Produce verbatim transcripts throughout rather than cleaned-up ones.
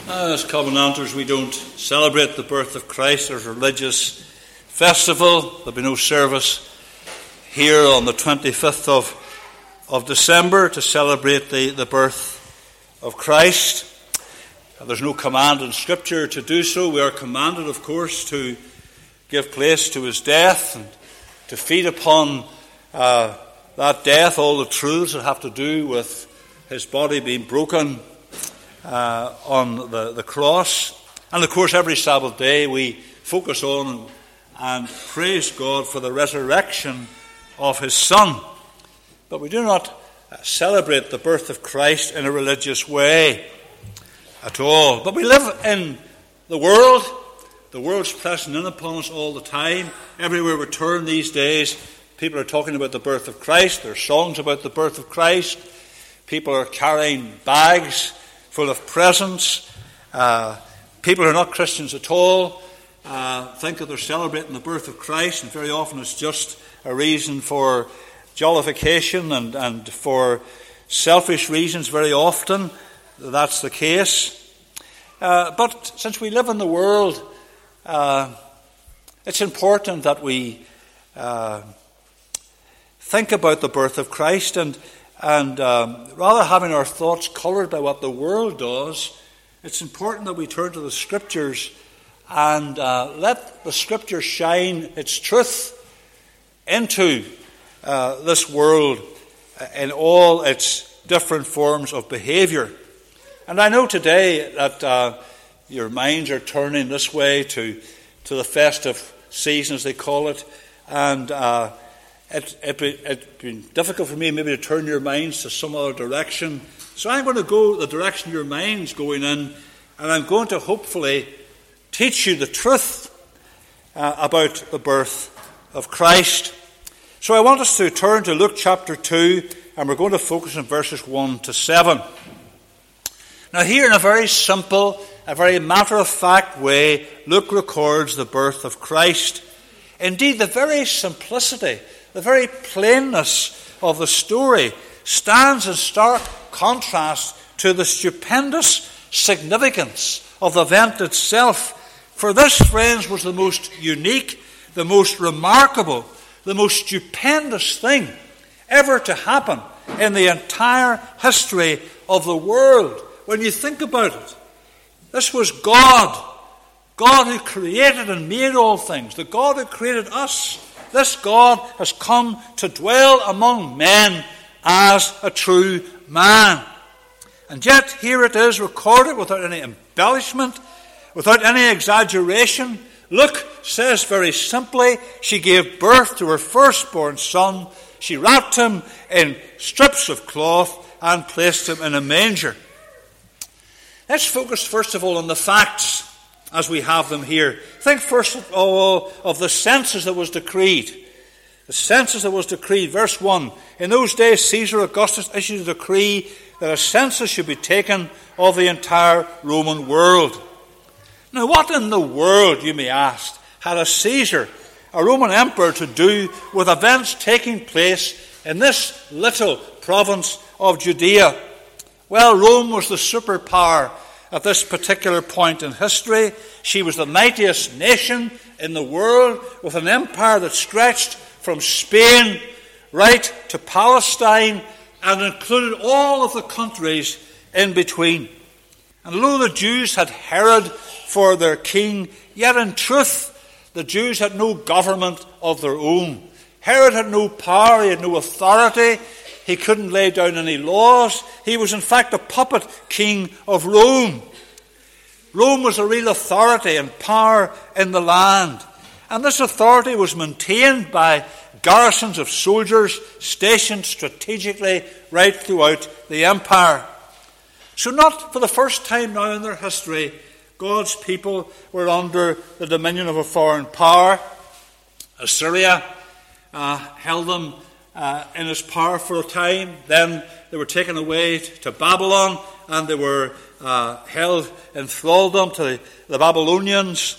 As Covenanters, we don't celebrate the birth of Christ as a religious festival. There'll be no service here on the twenty-fifth of, of December to celebrate the, the birth of Christ. There's no command in Scripture to do so. We are commanded, of course, to give place to his death and to feed upon uh, that death, all the truths that have to do with his body being broken Uh, on the, the cross. And of course every Sabbath day we focus on and praise God for the resurrection of his Son. But we do not celebrate the birth of Christ in a religious way at all. But we live in the world. The world's pressing in upon us all the time. Everywhere we turn these days, people are talking about the birth of Christ. There are songs about the birth of Christ. People are carrying bags full of presents. Uh, people who are not Christians at all uh, think that they're celebrating the birth of Christ, and very often it's just a reason for jollification and, and for selfish reasons. Very often that's the case. Uh, but since we live in the world, uh, it's important that we uh, think about the birth of Christ, and And um, rather having our thoughts coloured by what the world does, it's important that we turn to the Scriptures and uh, let the Scripture shine its truth into uh, this world in all its different forms of behaviour. And I know today that uh, your minds are turning this way to, to the festive season, as they call it, and uh, It, it, it's been difficult for me maybe to turn your minds to some other direction. So I'm going to go the direction your mind's going in, and I'm going to hopefully teach you the truth uh, about the birth of Christ. So I want us to turn to Luke chapter two, and we're going to focus on verses one to seven. Now here, in a very simple, a very matter-of-fact way, Luke records the birth of Christ. Indeed, the very simplicity, the very plainness of the story stands in stark contrast to the stupendous significance of the event itself. For this, friends, was the most unique, the most remarkable, the most stupendous thing ever to happen in the entire history of the world. When you think about it, this was God, God who created and made all things, the God who created us. This God has come to dwell among men as a true man. And yet here it is recorded without any embellishment, without any exaggeration. Luke says very simply, she gave birth to her firstborn son. She wrapped him in strips of cloth and placed him in a manger. Let's focus first of all on the facts as we have them here. Think first of all of the census that was decreed. The census that was decreed, verse one. In those days Caesar Augustus issued a decree that a census should be taken of the entire Roman world. Now what in the world, you may ask, had a Caesar, a Roman emperor, to do with events taking place in this little province of Judea? Well, Rome was the superpower at this particular point in history. She was the mightiest nation in the world, with an empire that stretched from Spain right to Palestine and included all of the countries in between. And although the Jews had Herod for their king, yet in truth the Jews had no government of their own. Herod had no power, he had no authority, he couldn't lay down any laws. He was in fact a puppet king of Rome. Rome was a real authority and power in the land. And this authority was maintained by garrisons of soldiers stationed strategically right throughout the empire. So not for the first time now in their history, God's people were under the dominion of a foreign power. Assyria uh, held them uh, in its power for a time. Then they were taken away to Babylon, and they were uh, held in thraldom to the, the Babylonians.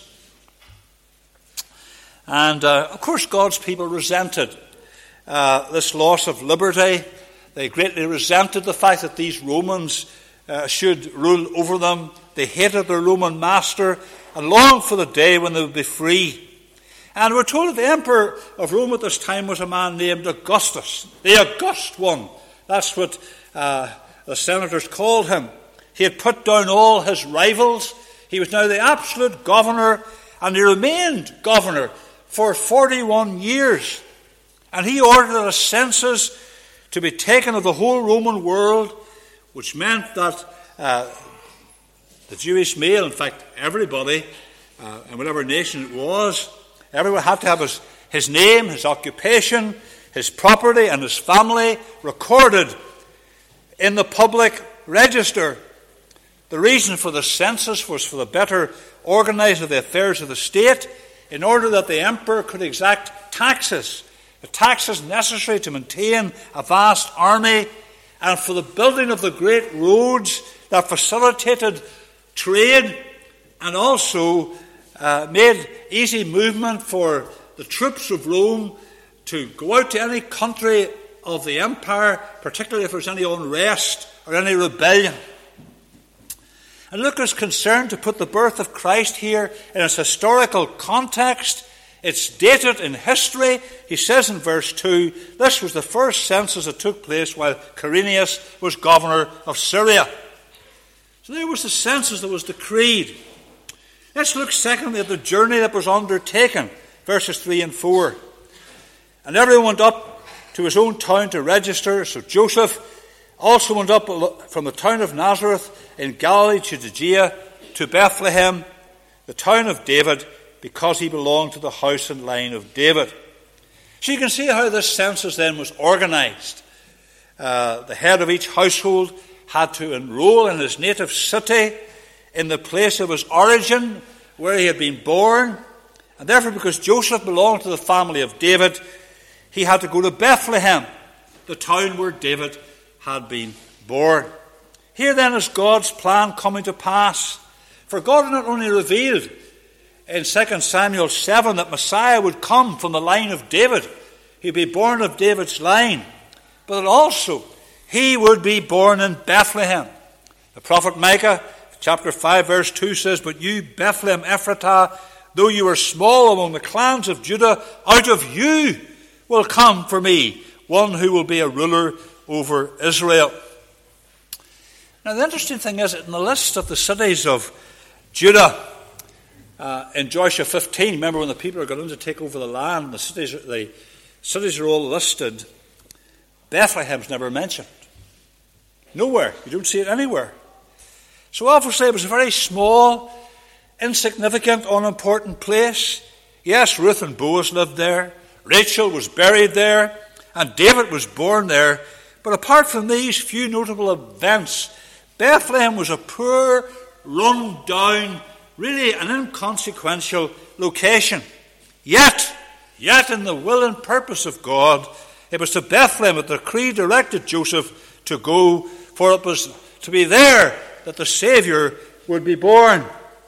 And uh, of course God's people resented uh, this loss of liberty. They greatly resented the fact that these Romans uh, should rule over them They hated their Roman master and longed for the day when they would be free. And we're told that the emperor of Rome at this time was a man named Augustus, the August one. That's what uh, the senators called him. He had put down all his rivals. He was now the absolute governor, and he remained governor for forty-one years. And he ordered a census to be taken of the whole Roman world, which meant that uh, the Jewish male, in fact, everybody, uh, in whatever nation it was, everyone had to have his, his name, his occupation, his property, and his family recorded in the public register. The reason for the census was for the better organizing of the affairs of the state, in order that the emperor could exact taxes, the taxes necessary to maintain a vast army, and for the building of the great roads that facilitated trade and also uh, made easy movement for the troops of Rome to go out to any country of the empire, particularly if there was any unrest or any rebellion. And Luke is concerned to put the birth of Christ here in its historical context. It's dated in history. He says in verse two, this was the first census that took place while Quirinius was governor of Syria. So there was the census that was decreed. Let's look secondly at the journey that was undertaken, verses three and four. And everyone went up to his own town to register. So Joseph also went up from the town of Nazareth in Galilee to Judea, to Bethlehem, the town of David, because he belonged to the house and line of David. So you can see how this census then was organized. Uh, the head of each household had to enroll in his native city, in the place of his origin, where he had been born. And therefore, because Joseph belonged to the family of David, he had to go to Bethlehem, the town where David had been born. Here then is God's plan coming to pass. For God not only revealed in Second Samuel seven that Messiah would come from the line of David, he'd be born of David's line, but that also he would be born in Bethlehem. The prophet Micah, chapter five, verse two says, but you, Bethlehem Ephratah, though you are small among the clans of Judah, out of you will come for me one who will be a ruler over Israel. Now the interesting thing is that in the list of the cities of Judah, uh, in Joshua fifteen, remember when the people are going to take over the land, the cities, the cities are all listed, Bethlehem's never mentioned. Nowhere. You don't see it anywhere. So obviously it was a very small, insignificant, unimportant place. Yes, Ruth and Boaz lived there. Rachel was buried there. And David was born there. But apart from these few notable events, Bethlehem was a poor, run-down, really an inconsequential location. Yet, yet in the will and purpose of God, it was to Bethlehem that the decree directed Joseph to go, for it was to be there that the Saviour would be born.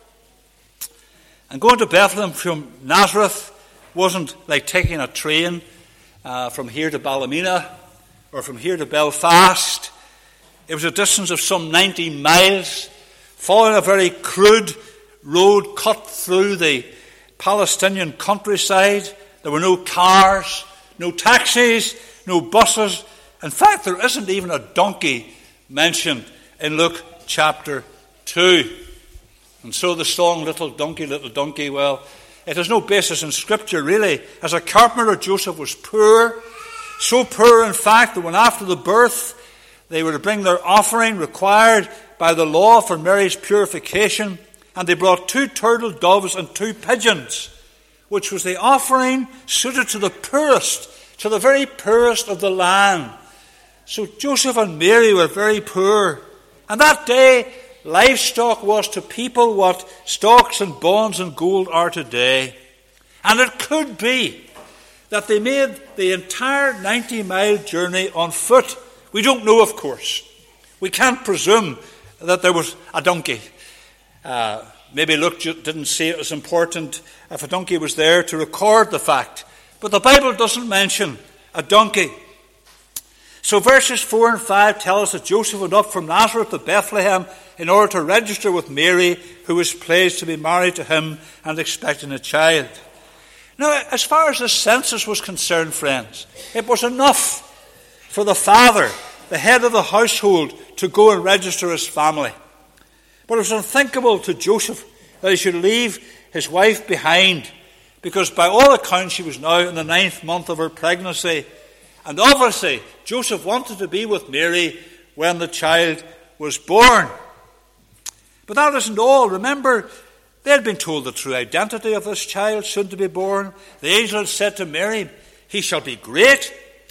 And going to Bethlehem from Nazareth wasn't like taking a train uh, from here to Ballymena or from here to Belfast. It was a distance of some ninety miles, following a very crude road cut through the Palestinian countryside. There were no cars, no taxis, no buses. In fact, there isn't even a donkey mentioned in Luke chapter two. And so the song, Little Donkey, Little Donkey, well, it has no basis in Scripture, really. As a carpenter, Joseph was poor. So poor, in fact, that when after the birth they were to bring their offering required by the law for Mary's purification, and they brought two turtle doves and two pigeons, which was the offering suited to the poorest, to the very poorest of the land. So Joseph and Mary were very poor. And that day, livestock was to people what stocks and bonds and gold are today. And it could be that they made the entire ninety-mile journey on foot. We don't know, of course. We can't presume that there was a donkey. Uh, maybe Luke didn't see it as important if a donkey was there to record the fact. But the Bible doesn't mention a donkey. So verses four and five tell us that Joseph went up from Nazareth to Bethlehem in order to register with Mary, who was pledged to be married to him and expecting a child. Now, as far as the census was concerned, friends, it was enough for the father, the head of the household, to go and register his family. But it was unthinkable to Joseph that he should leave his wife behind, because by all accounts she was now in the ninth month of her pregnancy. And obviously, Joseph wanted to be with Mary when the child was born. But that isn't all. Remember, they had been told the true identity of this child soon to be born. The angel had said to Mary, he shall be great.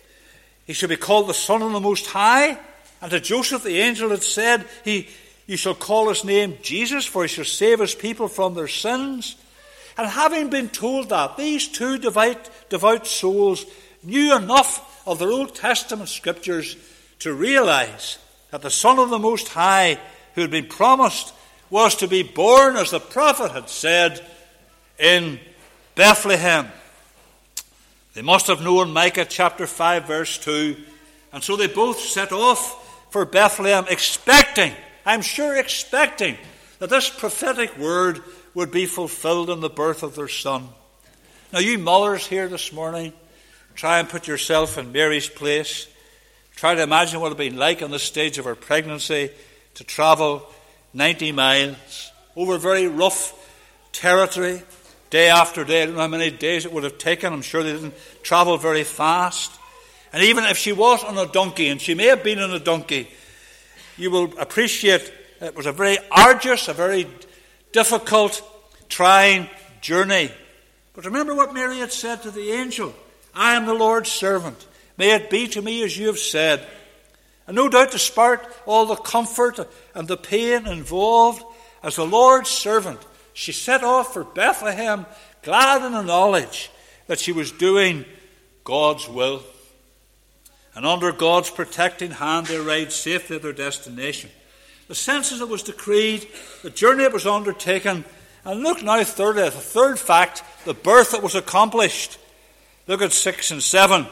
He shall be called the Son of the Most High. And to Joseph, the angel had said, he, you shall call his name Jesus, for he shall save his people from their sins. And having been told that, these two devout, devout souls knew enough of their Old Testament scriptures to realize that the Son of the Most High, who had been promised, was to be born, as the prophet had said, in Bethlehem. They must have known Micah chapter five verse two, and so they both set off for Bethlehem, expecting, I'm sure expecting, that this prophetic word would be fulfilled in the birth of their son. Now you mothers here this morning, try and put yourself in Mary's place. Try to imagine what it would have been like on this stage of her pregnancy to travel ninety miles over very rough territory, day after day. I don't know how many days it would have taken. I'm sure they didn't travel very fast. And even if she was on a donkey, and she may have been on a donkey, you will appreciate it was a very arduous, a very difficult, trying journey. But remember what Mary had said to the angel. I am the Lord's servant. May it be to me as you have said. And no doubt, despite all the comfort and the pain involved, as the Lord's servant, she set off for Bethlehem, glad in the knowledge that she was doing God's will. And under God's protecting hand, they arrived safely at their destination. The census that was decreed, the journey that was undertaken, and look now, thirdly, the third fact, the birth that was accomplished. Look at six and seven.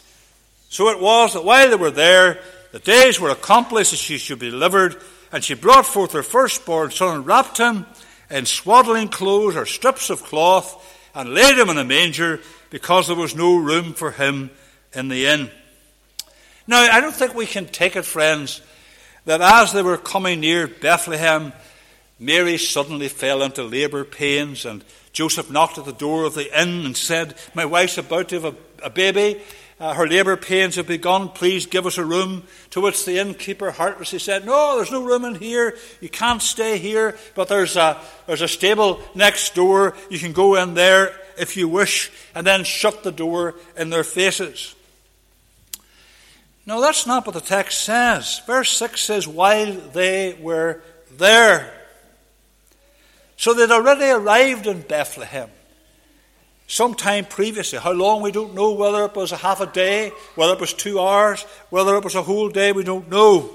So it was that while they were there, the days were accomplished that she should be delivered, and she brought forth her firstborn son and wrapped him in swaddling clothes or strips of cloth, and laid him in a manger, because there was no room for him in the inn. Now, I don't think we can take it, friends, that as they were coming near Bethlehem, Mary suddenly fell into labour pains, and Joseph knocked at the door of the inn and said, my wife's about to have a, a baby. Uh, her labour pains have begun. Please give us a room. To which the innkeeper heartlessly said, no, there's no room in here. You can't stay here. But there's a, there's a stable next door. You can go in there if you wish. And then shut the door in their faces. No, that's not what the text says. Verse six says, while they were there. So they'd already arrived in Bethlehem sometime previously. How long, we don't know. Whether it was a half a day, whether it was two hours, whether it was a whole day, we don't know.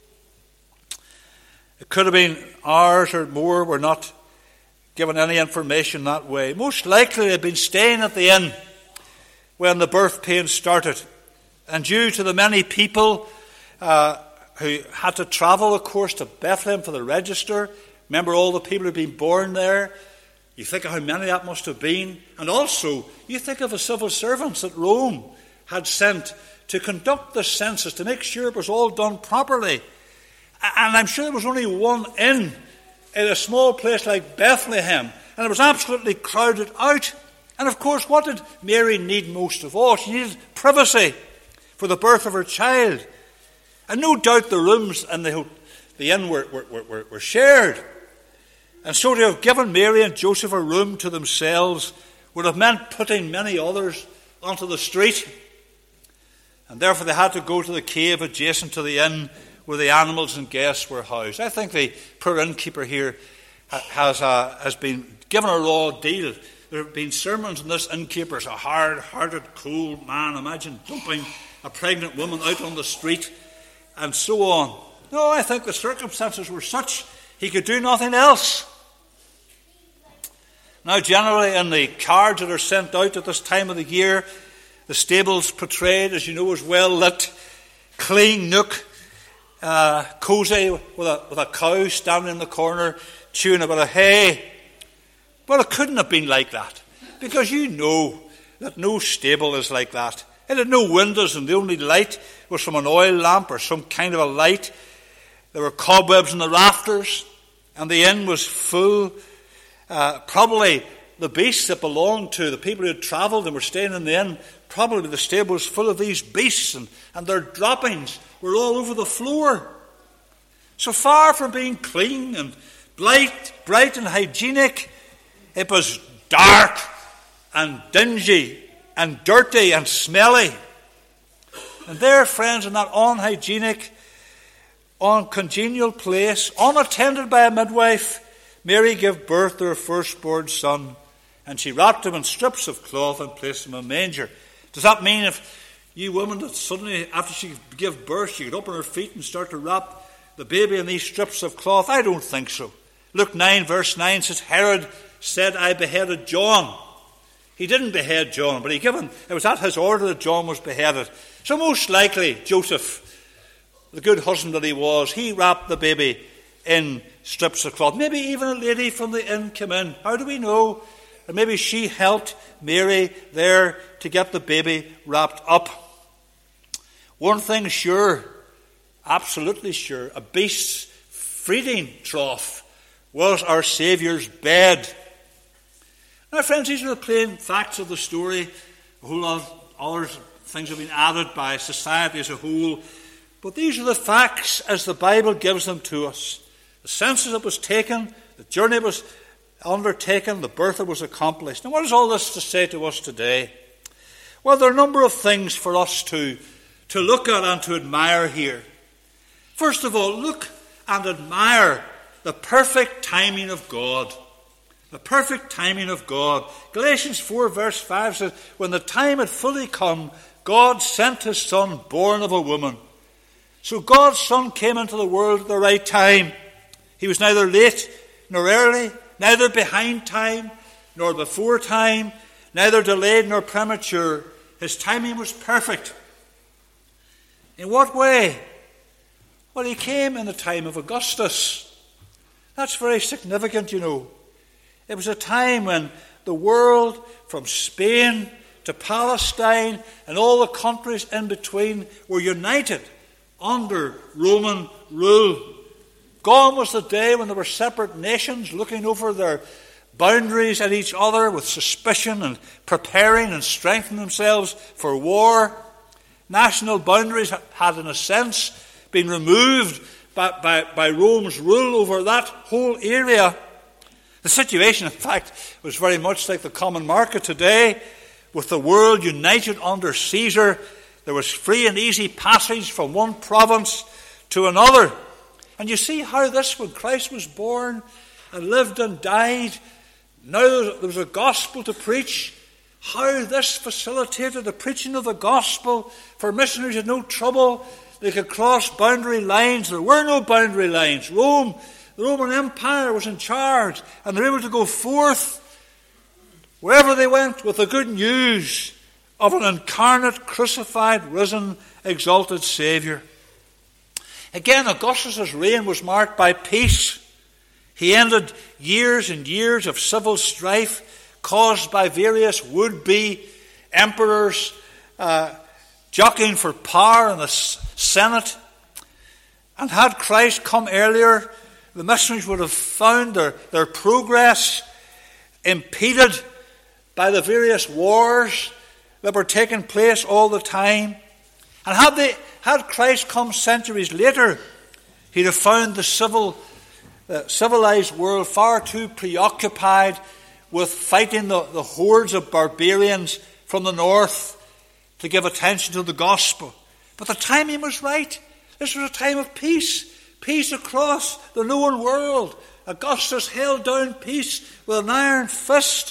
It could have been hours or more. We're not given any information that way. Most likely they'd been staying at the inn when the birth pains started. And due to the many people uh, who had to travel, of course, to Bethlehem for the register, remember all the people who had been born there. You think of how many that must have been. And also, you think of the civil servants that Rome had sent to conduct the census, to make sure it was all done properly. And I'm sure there was only one inn in a small place like Bethlehem. And it was absolutely crowded out. And of course, what did Mary need most of all? She needed privacy for the birth of her child. And no doubt the rooms in the, the inn were, were, were, were shared. And so to have given Mary and Joseph a room to themselves would have meant putting many others onto the street. And therefore they had to go to the cave adjacent to the inn where the animals and guests were housed. I think the poor innkeeper here has, uh, has been given a raw deal. There have been sermons on this innkeeper as a hard-hearted, cold man. Imagine dumping a pregnant woman out on the street and so on. No, I think the circumstances were such he could do nothing else. Now, generally in the cards that are sent out at this time of the year, the stable's portrayed, as you know, as well lit. clean nook, uh, cosy, with a, with a cow standing in the corner, chewing a bit of hay. Well, it couldn't have been like that, because you know that no stable is like that. It had no windows, and the only light was from an oil lamp or some kind of a light. There were cobwebs in the rafters, and the inn was full. Uh, probably the beasts that belonged to the people who had travelled and were staying in the inn, probably the stable was full of these beasts, and, and their droppings were all over the floor. So far from being clean and bright, bright and hygienic, it was dark and dingy and dirty and smelly. And there, friends, in that unhygienic, uncongenial place, unattended by a midwife, Mary gave birth to her firstborn son, and she wrapped him in strips of cloth and placed him in a manger. Does that mean if you women that suddenly, after she gave birth, she get up on her feet and start to wrap the baby in these strips of cloth? I don't think so. Luke nine, verse nine says, Herod said, I beheaded John. He didn't behead John, but he given, it was at his order that John was beheaded. So most likely, Joseph, the good husband that he was, he wrapped the baby in strips of cloth. Maybe even a lady from the inn came in. How do we know? And maybe she helped Mary there to get the baby wrapped up. One thing sure, absolutely sure, a beast's feeding trough was our Saviour's bed. Now, friends, these are the plain facts of the story. A whole lot of other things have been added by society as a whole. But these are the facts as the Bible gives them to us. The census that was taken, the journey was undertaken, the birth that was accomplished. And what is all this to say to us today? Well, there are a number of things for us to, to look at and to admire here. First of all, look and admire the perfect timing of God. The perfect timing of God. Galatians four verse five says, when the time had fully come, God sent his Son, born of a woman. So God's Son came into the world at the right time. He was neither late nor early, neither behind time nor before time, neither delayed nor premature. His timing was perfect. In what way? Well, he came in the time of Augustus. That's very significant, you know. It was a time when the world, from Spain to Palestine and all the countries in between, were united under Roman rule. Gone was the day when there were separate nations looking over their boundaries at each other with suspicion and preparing and strengthening themselves for war. National boundaries had, in a sense, been removed by, by, by Rome's rule over that whole area. The situation, in fact, was very much like the common market today, with the world united under Caesar. There was free and easy passage from one province to another. And you see how this, when Christ was born and lived and died, now there was a gospel to preach, how this facilitated the preaching of the gospel. For missionaries had no trouble. They could cross boundary lines. There were no boundary lines. Rome, the Roman Empire was in charge, and they were able to go forth wherever they went with the good news of an incarnate, crucified, risen, exalted Saviour. Again, Augustus' reign was marked by peace. He ended years and years of civil strife caused by various would-be emperors uh, jockeying for power in the Senate. And had Christ come earlier, the missionaries would have found their, their progress impeded by the various wars that were taking place all the time. And had they had Christ come centuries later, he'd have found the civil, the civilized world far too preoccupied with fighting the, the hordes of barbarians from the north to give attention to the gospel. But the timing was right. This was a time of peace. Peace across the known world. Augustus held down peace with an iron fist.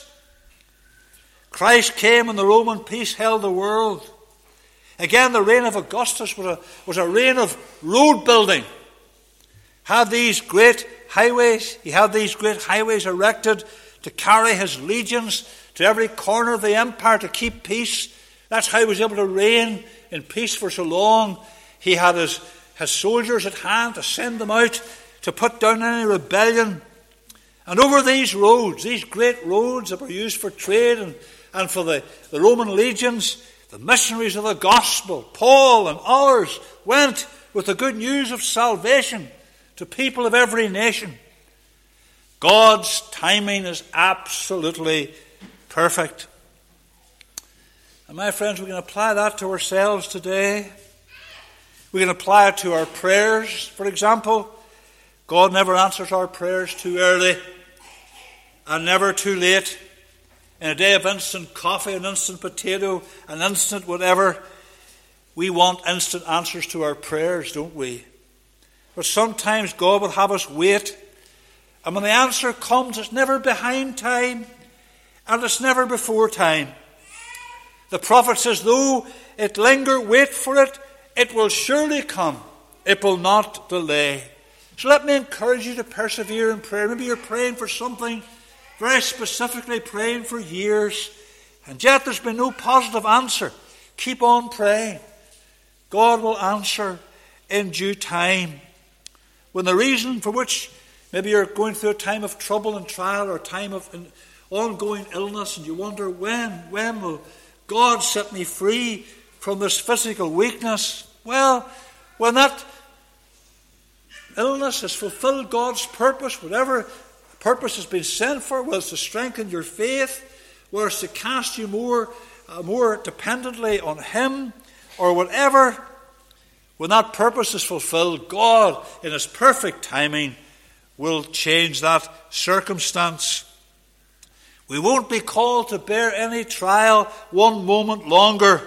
Christ came and the Roman peace held the world. Again, the reign of Augustus was a, was a reign of road building. Had these great highways, he had these great highways erected to carry his legions to every corner of the empire to keep peace. That's how he was able to reign in peace for so long. He had his, his soldiers at hand to send them out to put down any rebellion. And over these roads, these great roads that were used for trade and, and for the, the Roman legions, the missionaries of the gospel, Paul and others, went with the good news of salvation to people of every nation. God's timing is absolutely perfect. And my friends, we can apply that to ourselves today. We can apply it to our prayers, for example. God never answers our prayers too early and never too late. In a day of instant coffee, an instant potato, an instant whatever, we want instant answers to our prayers, don't we? But sometimes God will have us wait. And when the answer comes, it's never behind time and it's never before time. The prophet says, though it linger, wait for it, it will surely come. It will not delay. So let me encourage you to persevere in prayer. Maybe you're praying for something, very specifically praying for years, and yet there's been no positive answer. Keep on praying. God will answer in due time. When the reason for which maybe you're going through a time of trouble and trial or a time of ongoing illness, and you wonder, when, when will God set me free from this physical weakness? Well, when that illness has fulfilled God's purpose, whatever purpose has been sent for, whether it's to strengthen your faith, whether it's to cast you more, uh, more dependently on Him, or whatever, when that purpose is fulfilled, God, in His perfect timing, will change that circumstance. We won't be called to bear any trial one moment longer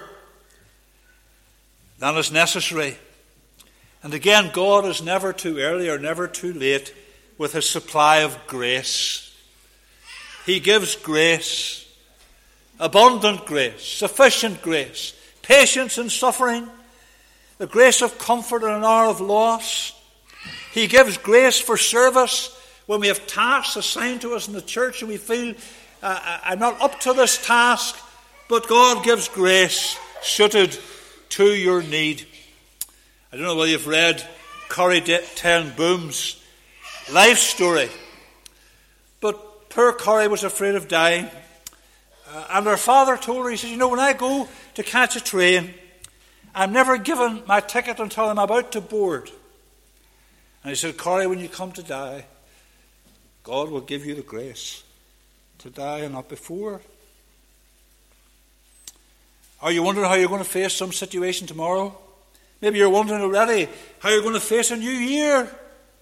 than is necessary. And again, God is never too early or never too late with His supply of grace. He gives grace, abundant grace, sufficient grace, patience in suffering, the grace of comfort in an hour of loss. He gives grace for service when we have tasks assigned to us in the church and we feel, uh, I'm not up to this task, but God gives grace suited to your need. I don't know whether you've read Corrie ten Boom's life story, but poor Corrie was afraid of dying. Uh, and her father told her, he said, you know, when I go to catch a train, I'm never given my ticket until I'm about to board. And he said, Corrie, when you come to die, God will give you the grace to die and not before. Are you wondering how you're going to face some situation tomorrow? Maybe you're wondering already how you're going to face a new year.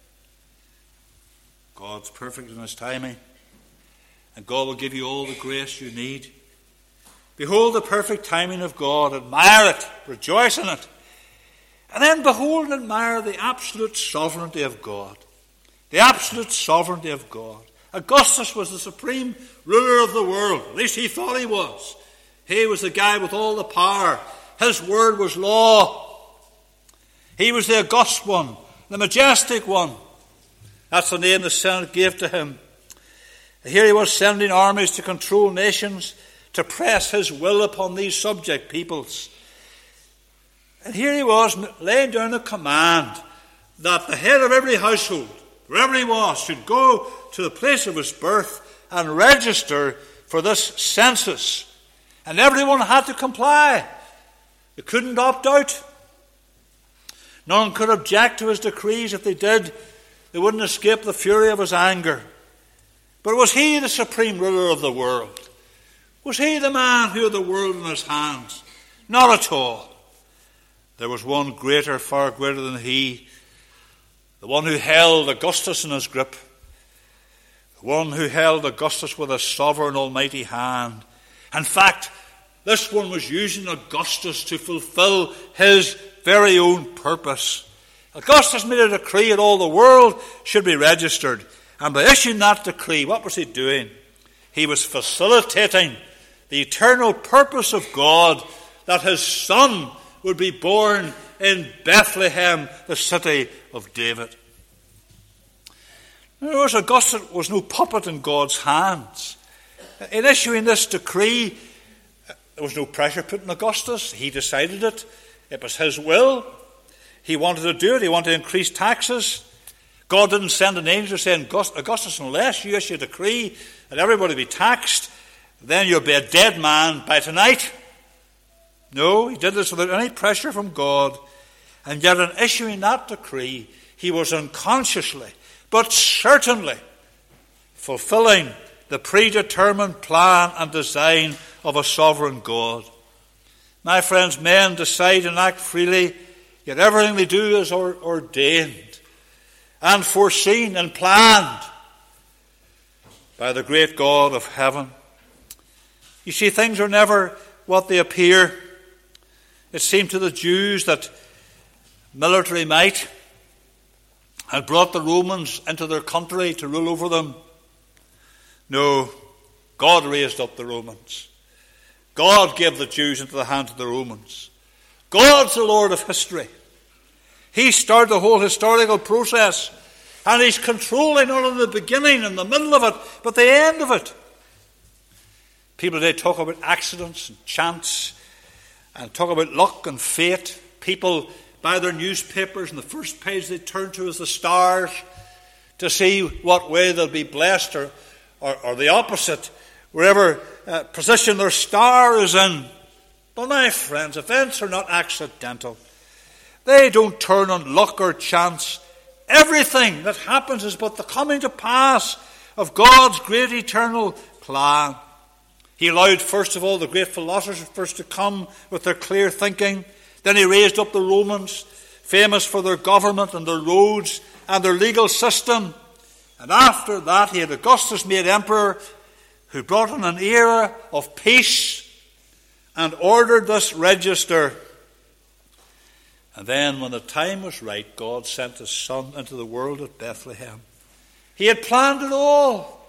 God's perfect in His timing, and God will give you all the grace you need. Behold the perfect timing of God. Admire it. Rejoice in it. And then behold and admire the absolute sovereignty of God. The absolute sovereignty of God. Augustus was the supreme ruler of the world. At least he thought he was. He was the guy with all the power. His word was law. He was the august one, the majestic one. That's the name the Senate gave to him. And here he was sending armies to control nations, to press his will upon these subject peoples. And here he was laying down a command that the head of every household, wherever he was, should go to the place of his birth and register for this census. And everyone had to comply. They couldn't opt out. None could object to his decrees. If they did, they wouldn't escape the fury of his anger. But was he the supreme ruler of the world? Was he the man who had the world in his hands? Not at all. There was one greater, far greater than he, the one who held Augustus in his grip, the one who held Augustus with a sovereign almighty hand. In fact, this one was using Augustus to fulfill his very own purpose. Augustus made a decree that all the world should be registered. And by issuing that decree, what was he doing? He was facilitating the eternal purpose of God, that his son would be born in Bethlehem, the city of David. In other words, Augustus was no puppet in God's hands. In issuing this decree, there was no pressure put on Augustus. He decided it. It was his will. he wanted to do it. He wanted to increase taxes. God didn't send an angel saying, Augustus, unless you issue a decree that everybody be taxed, then you'll be a dead man by tonight. No, he did this without any pressure from God. And yet in issuing that decree, he was unconsciously, but certainly, fulfilling the predetermined plan and design of a sovereign God. My friends, men decide and act freely, yet everything they do is ordained and foreseen and planned by the great God of heaven. You see, things are never what they appear. It seemed to the Jews that military might had brought the Romans into their country to rule over them. No, God raised up the Romans. God gave the Jews into the hands of the Romans. God's the Lord of history. He started the whole historical process, and he's controlling not only the beginning and the middle of it, but the end of it. People today talk about accidents and chance, and talk about luck and fate. People buy their newspapers, and the first page they turn to is the stars to see what way they'll be blessed, or, or, or the opposite, wherever uh, position their star is in. But my friends, events are not accidental. They don't turn on luck or chance. Everything that happens is but the coming to pass of God's great eternal plan. He allowed, first of all, the great philosophers to come with their clear thinking. Then he raised up the Romans, famous for their government and their roads and their legal system. And after that, he had Augustus made emperor, who brought in an era of peace and ordered this register. And then, when the time was right, God sent his Son into the world at Bethlehem. He had planned it all.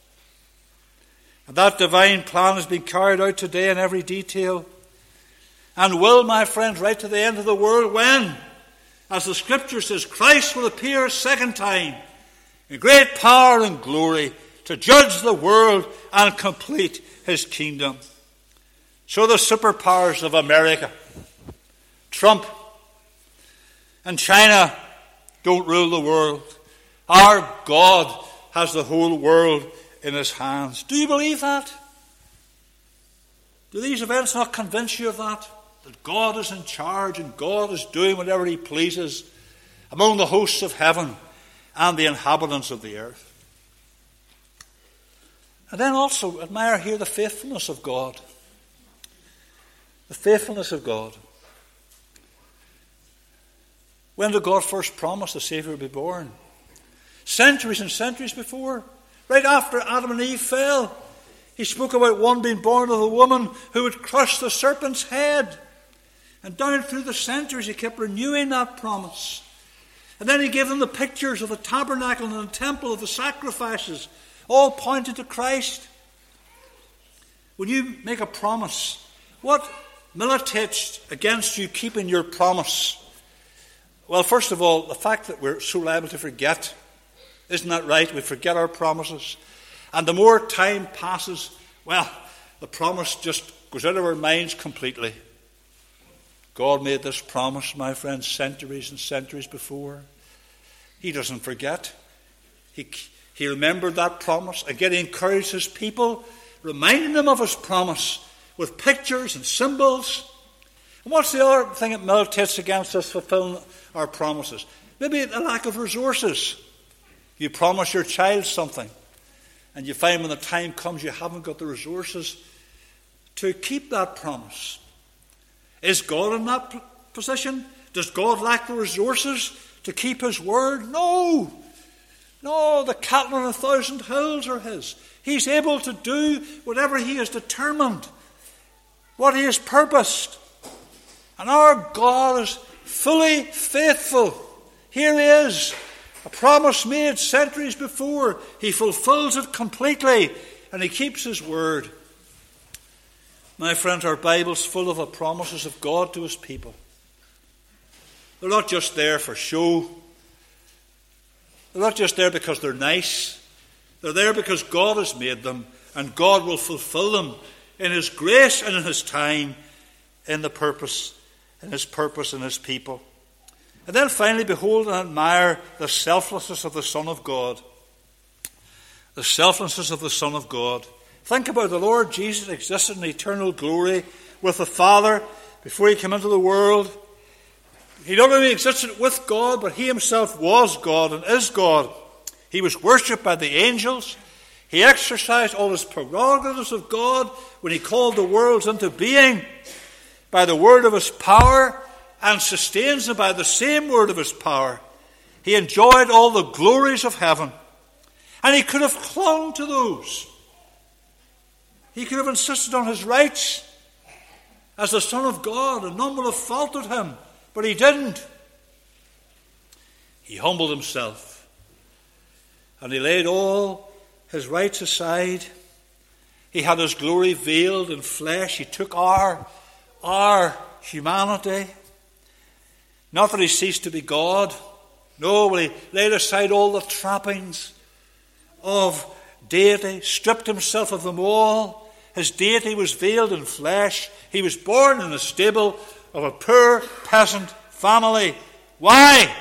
And that divine plan has been carried out today in every detail. And will, my friends, right to the end of the world, when, as the Scripture says, Christ will appear a second time in great power and glory to judge the world and complete his kingdom. So the superpowers of America, Trump, and China don't rule the world. Our God has the whole world in his hands. Do you believe that? Do these events not convince you of that? That God is in charge and God is doing whatever he pleases among the hosts of heaven and the inhabitants of the earth. And then also admire here the faithfulness of God. The faithfulness of God. When did God first promise the Savior would be born? Centuries and centuries before. Right after Adam and Eve fell. He spoke about one being born of a woman who would crush the serpent's head. And down through the centuries he kept renewing that promise. And then he gave them the pictures of the tabernacle and the temple, of the sacrifices, all pointed to Christ. When you make a promise, what militates against you keeping your promise? Well, first of all, the fact that we're so liable to forget. Isn't that right? We forget our promises. And the more time passes, well, the promise just goes out of our minds completely. God made this promise, my friends, centuries and centuries before. He doesn't forget. He, he remembered that promise. Again, he encouraged his people, reminding them of his promise with pictures and symbols. And what's the other thing that militates against us fulfilling our promises? Maybe a lack of resources. You promise your child something, and you find when the time comes you haven't got the resources to keep that promise. Is God in that position? Does God lack the resources to keep his word? No. No, the cattle on a thousand hills are his. He's able to do whatever he has determined, what he has purposed. And our God is fully faithful. Here he is, a promise made centuries before. He fulfills it completely, and he keeps his word. My friends, our Bible's full of the promises of God to his people. They're not just there for show. They're not just there because they're nice. They're there because God has made them, and God will fulfill them in his grace and in his time, in the purpose, in his purpose and his people. And then finally, behold and admire the selflessness of the Son of God. The selflessness of the Son of God. Think about the Lord Jesus existed in eternal glory with the Father before he came into the world. He not only existed with God, but he himself was God and is God. He was worshipped by the angels. He exercised all his prerogatives of God when he called the worlds into being by the word of his power and sustains them by the same word of his power. He enjoyed all the glories of heaven. And he could have clung to those. He could have insisted on his rights as the Son of God, and none would have faulted him. But he didn't. He humbled himself. And he laid all his rights aside. He had his glory veiled in flesh. He took our, our humanity. Not that he ceased to be God. No, but he laid aside all the trappings of deity, stripped himself of them all. His deity was veiled in flesh. He was born in a stable of a poor peasant family. Why?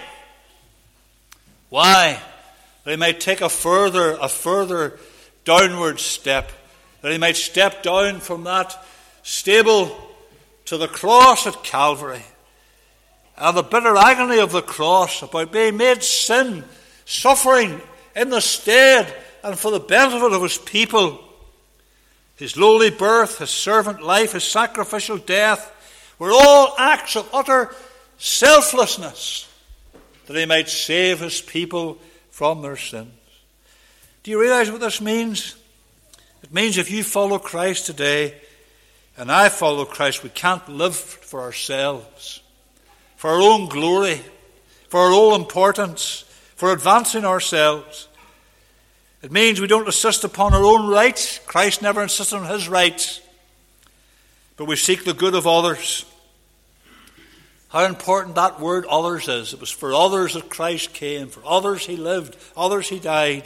Why? That he might take a further, a further downward step. That he might step down from that stable to the cross at Calvary. And the bitter agony of the cross about being made sin, suffering in the stead and for the benefit of his people. His lowly birth, his servant life, his sacrificial death were all acts of utter selflessness that he might save his people from their sins. Do you realize what this means? It means if you follow Christ today and I follow Christ, we can't live for ourselves, for our own glory, for our own importance, for advancing ourselves. It means we don't insist upon our own rights. Christ never insisted on his rights. But we seek the good of others. How important that word others is. It was for others that Christ came. For others he lived. Others he died.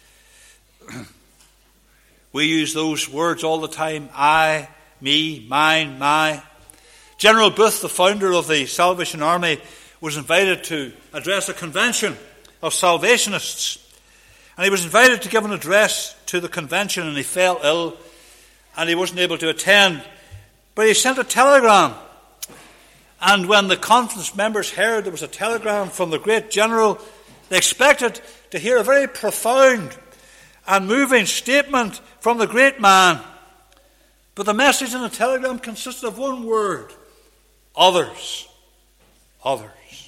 We use those words all the time. I, me, mine, my. General Booth, the founder of the Salvation Army, was invited to address a convention of Salvationists. And he was invited to give an address to the convention, and he fell ill and he wasn't able to attend. But he sent a telegram. And when the conference members heard there was a telegram from the great general, they expected to hear a very profound and moving statement from the great man. But the message in the telegram consisted of one word: others. Others.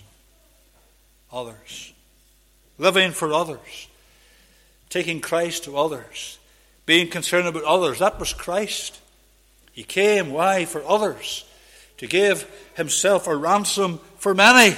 Others. Living for others. Taking Christ to others. Being concerned about others. That was Christ. He came, why? For others. To give himself a ransom for many.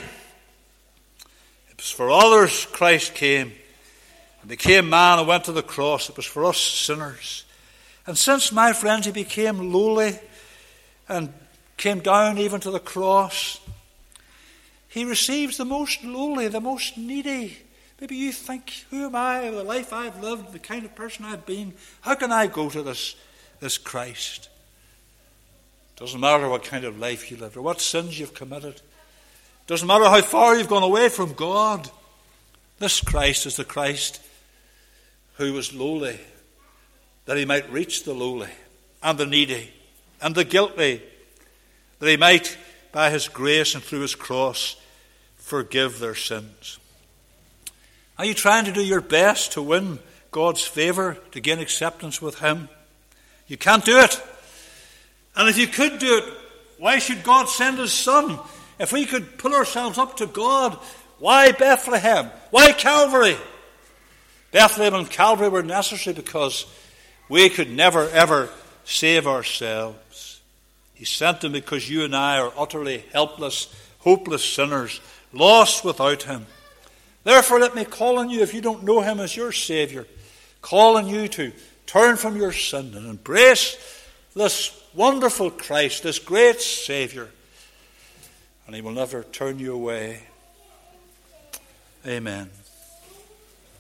It was for others Christ came. And became man and went to the cross. It was for us sinners. And since, my friends, he became lowly and came down even to the cross, he receives the most lowly, the most needy. Maybe you think, who am I, the life I've lived, the kind of person I've been? How can I go to this, this Christ? Doesn't matter what kind of life you lived or what sins you've committed. Doesn't matter how far you've gone away from God. This Christ is the Christ who was lowly, that he might reach the lowly and the needy and the guilty, that he might, by his grace and through his cross, forgive their sins. Are you trying to do your best to win God's favour, to gain acceptance with him? You can't do it. And if you could do it, why should God send his Son? If we could pull ourselves up to God, why Bethlehem? Why Calvary? Bethlehem and Calvary were necessary because we could never ever save ourselves. He sent them because you and I are utterly helpless, hopeless sinners, lost without him. Therefore, let me call on you, if you don't know him as your Saviour, call on you to turn from your sin and embrace this wonderful Christ, this great Saviour, and he will never turn you away. Amen.